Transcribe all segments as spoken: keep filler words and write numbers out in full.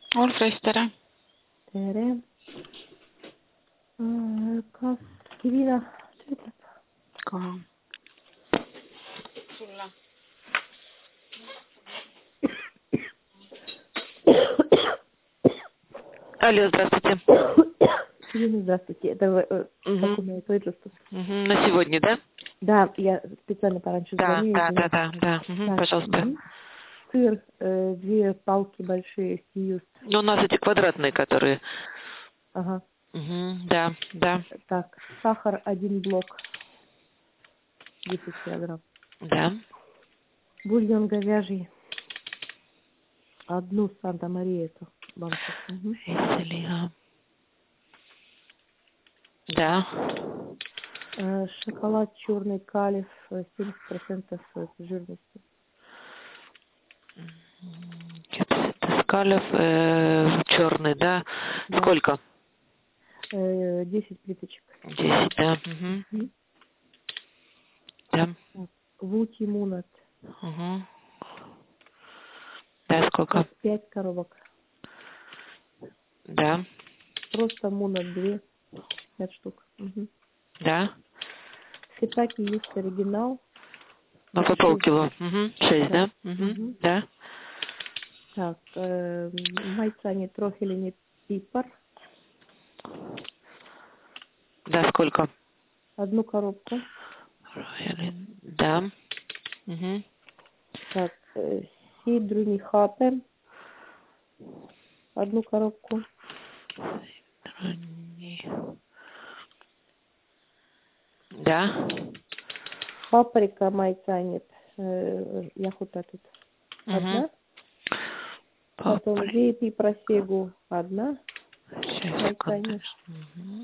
Olfrei, tere. Kas Kivina töötab? kohe. Sulle. Алло, здравствуйте. Кивина, здравствуйте. Это э, Угу. документ производства. Угу. На сегодня, да? Да, я специально пораньше Да, звоню. да, извиняюсь. да, да, да. Угу, Так, пожалуйста. мгм. Сыр, э, две палки большие, сиюст. Ну, у нас эти квадратные, которые. Ага. Угу, да, да, Так, сахар один блок, десять килограмм. да. Бульон говяжий, одну Санта-Мария эту банку. Мгм. Веселига. Да. Э, шоколад черный калиф, э, семьдесят процентов жирности. Скалев, э, черный, да? Да. Сколько? Э, десять плиточек. Десять, да. Угу. Мгм. Да. Так, Вути Мунат, Угу. Да, сколько? пять коробок. Да. Просто Мунат две, пять штук. Угу. Да. Ситаки есть оригинал. Ну, по полкило. Угу. Шесть, да? Да. Угу. Мгм. Да. Так, э, майцани трофелини пипар, Да, сколько? одну коробку. Да. Угу. Так, э, сидруни хапе, одну коробку. Да. Паприка майцанит, э, яхута тут Угу. одна. Потом вейпи просегу одна. Майцанит. Угу.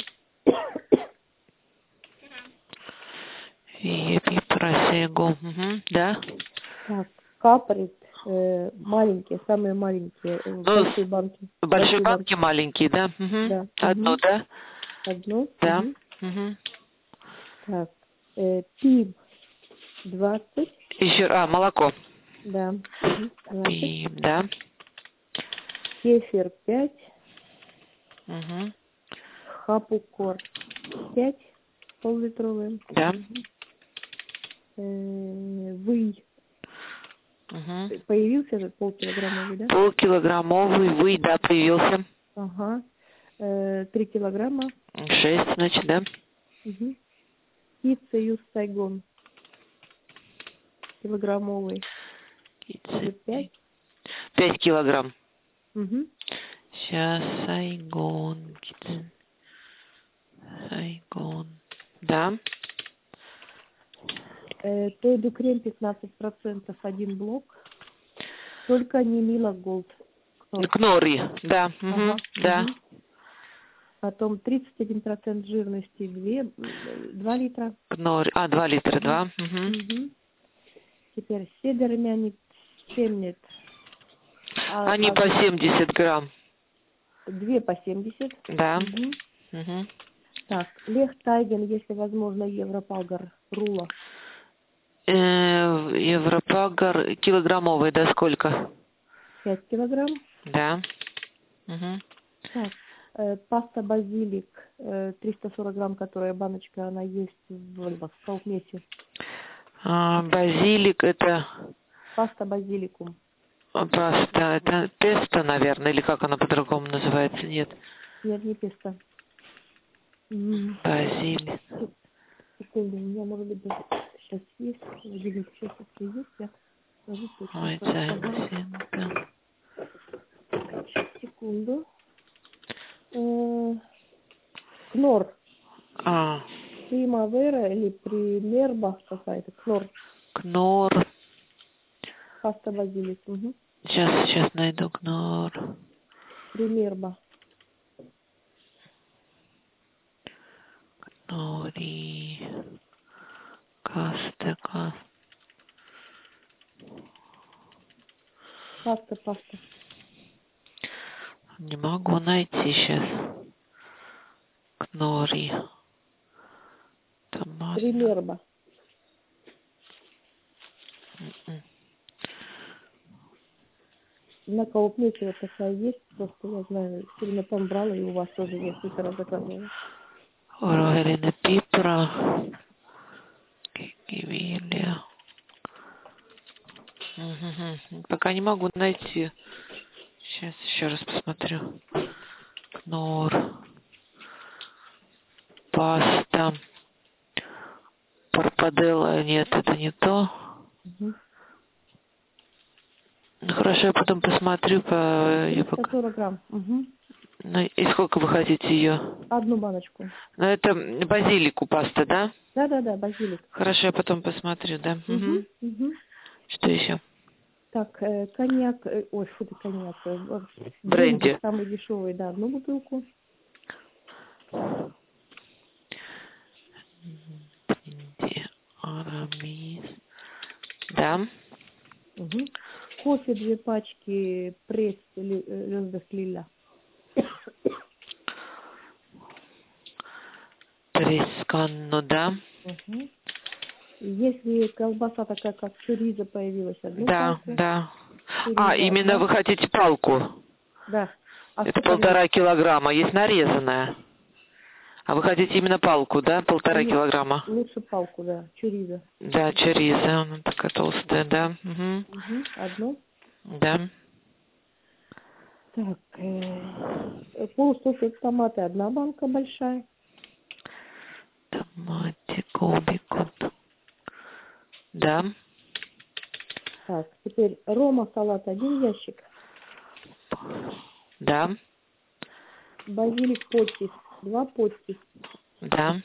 Епи просегу. Угу. Да. Так, каприт, э, маленькие, самые маленькие, э, Ну, большие банки. большие банки маленькие, да? Угу. Да. Одну, Мгм. да? Одну. Да. Мгм. Угу. Так, э, пип двадцать. Еще, а, молоко. Да. Мгм. двадцать. И, да. Кефир пять. Угу. Хапукор пять. Пол-литровые. Да. Э, Вый. Угу. Появился этот полкилограммовый, да? Полкилограммовый вы, да, появился. Ага. Э, Три килограмма. Шесть, значит, да. Угу. Пицца Юс Сайгон. Килограммовый. Уже пять. Пять килограмм. Угу. Сейчас, Сайгон. Сайгон. Да. Э, Тойду крем пятнадцать процентов, один блок. Только не Мила Голд. Кнори, да. Угу. Ага. Да. Угу. Потом тридцать один процент жирности, две, два литра. Кнори. А, два литра, Угу. два. Угу. Угу. Теперь седермянит, семнет. А, Они а по семьдесят грамм. две по семьдесят. Да. Угу. Угу. Так, Лех Тайген, если возможно, Европалгар, рула. Э, Европагар килограммовый, да, сколько? пять килограмм. Да. Угу. Так, э, паста базилик, э, триста сорок грамм, которая баночка, она есть в, в столкмесе. А, базилик это Паста базиликум. паста, это песто, наверное, или как она по-другому называется, нет. Нет, не песто. М, Базилик. Секунду, у меня, может быть, даже сейчас есть. Базилик сейчас если есть, я скажу точно. Ой, Ага. да. Сейчас, секунду. Э, Кнор. А, Примавера или примерба какая-то. Кнор. Кнор. Паста базилик. Угу. Сейчас, сейчас найду Кнор. Примерба. Кнори. Каста, каста. Паста, паста. Не могу найти сейчас. Кнори. Томат. Примерба. М-м. На Коопнете вот такая есть, просто я знаю, все время там брала, и у вас тоже несколько раз заказывала. Рогалина пипра. Кивилия. Угу. Пока не могу найти. Сейчас еще раз посмотрю. Нор. Паста. Парпаделла. Нет, это не то. Угу. Ну, хорошо, я потом посмотрю. По... триста сорок грамм. Угу. Ну, и сколько вы хотите ее? Одну баночку. Ну, это базилику паста, да? Да, да, да, базилик. Хорошо, я потом посмотрю, да. Угу. Угу. Угу. Что еще? Так, э, коньяк, э, ой, что ты коньяк? Э, Бренди. Самый дешевый, да, одну бутылку. Бренди. Арамис. Да. Угу. Кофе две пачки пресс Лёздах Лиля. Тресканно, да. Угу. Если колбаса такая, как чоризо появилась, одну Да, палку. да. Чоризо А, именно одна. вы хотите палку? Да. А Это сколько полтора вес? килограмма, есть нарезанная. А вы хотите именно палку, да? Полтора Нет, килограмма. лучше палку, да, чоризо. Да, чориза, она такая толстая, да. Угу. Угу. Одну. Да. Так, э, полусока томаты, одна банка большая. Томатик, кубикут. Да. Так, теперь рома салат, один ящик. Да. Базилик потти, два потти. Да.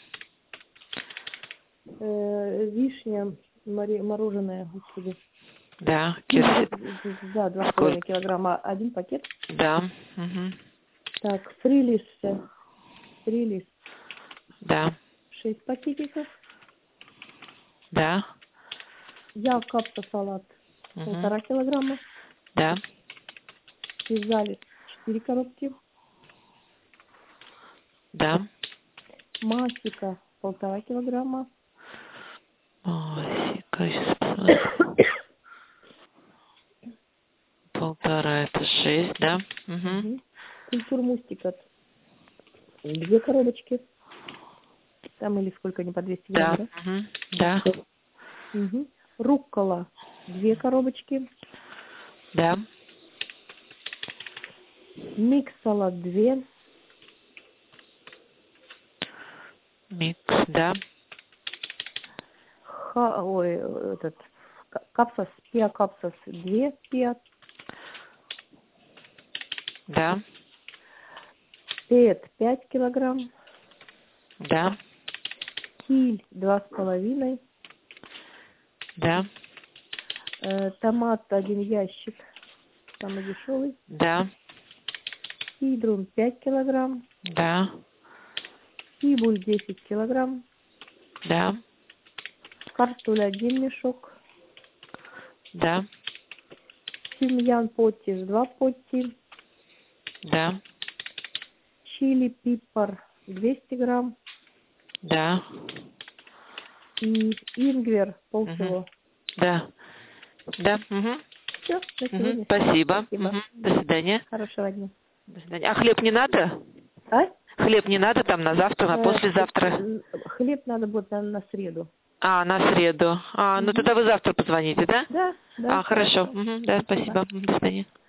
Э, вишня море- мороженое, господи. Да. Ну, Кис... да, два с половиной килограмма, один пакет. Да. Угу. Так, фрилис, фрилис, Да. шесть пакетиков. Да. Якобса салат, Угу. полтора килограмма. Да. Физалис, четыре коробки. Да. Масика, полтора килограмма. Масика, сейчас посмотрю. Полтора, это шесть, да? Угу. Угу. Культур мустика, две коробочки. Там или сколько, не по двести грамм, Да. да? Угу. Да. Угу. Руккола, две коробочки. Да. Микс салат, две. Микс, да. Ха, ой, этот, капсас, пиа капсас, две пиа. Да. Пет, пять килограмм. Да. Киль, два с половиной. Да. Э, томат, один ящик, самый дешевый. Да. Сидрум, пять килограмм. Да. Сибуль, десять килограмм. Да. Картуль, один мешок. Да. Тимьян потти, два потти. Да. Чили, пипар, двести грамм. Да. И ингвер, полкило. Угу. Да. Да. Угу. Все, на Угу. сегодня. Спасибо. Спасибо. Угу. До свидания. Хорошего дня. До свидания. А хлеб не надо? А? Хлеб не надо там на завтра, на Э, послезавтра? Хлеб надо будет на, на среду. А, на среду. А, ну Угу. тогда вы завтра позвоните, да? Да, да. А, хорошо. Угу. Да, Спасибо. спасибо. До свидания.